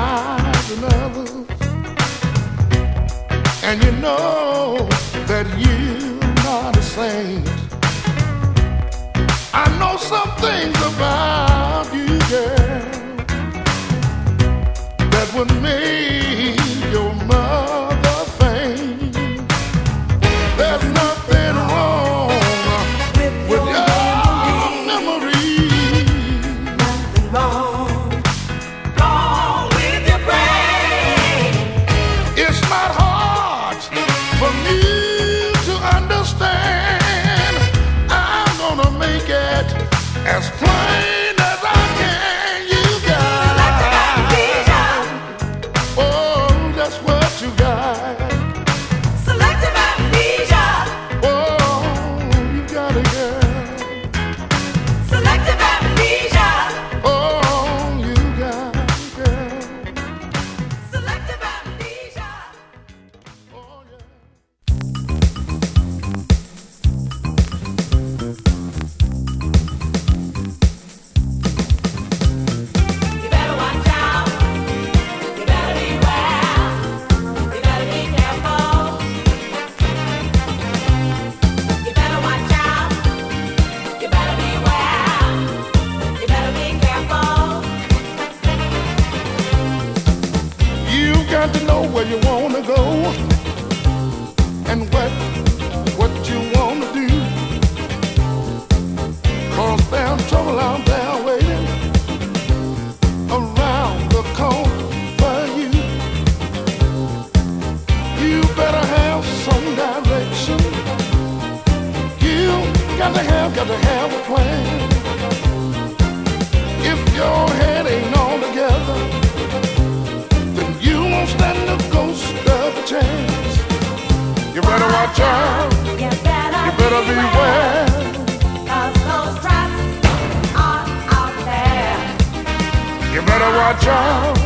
eyes and others, and you know that you're not a saint. I know some things about you, girl, that would make your mother faint. There's nothing wrong with your memory. Nothing wrong with your brain. It's not hard for me to understand. I'm gonna make it as plain as I can. You got oh, that's what you got. Selective amnesia. Oh, you got it, girl. Selective amnesia. Oh, you got it, girl. Selective amnesia. Oh, yeah. You better watch out. You better beware. You better be careful. You better watch out. You better beware. You better be careful. You got to know where you wanna go and what you wanna do. 'Cause there's trouble out there waiting around the corner for you. You better have some direction. You got to have a plan. If your head ain't all together, then you won't stand the ghost of a chance. You better watch out. You You better beware. 'Cause those traps are out there. You better watch out.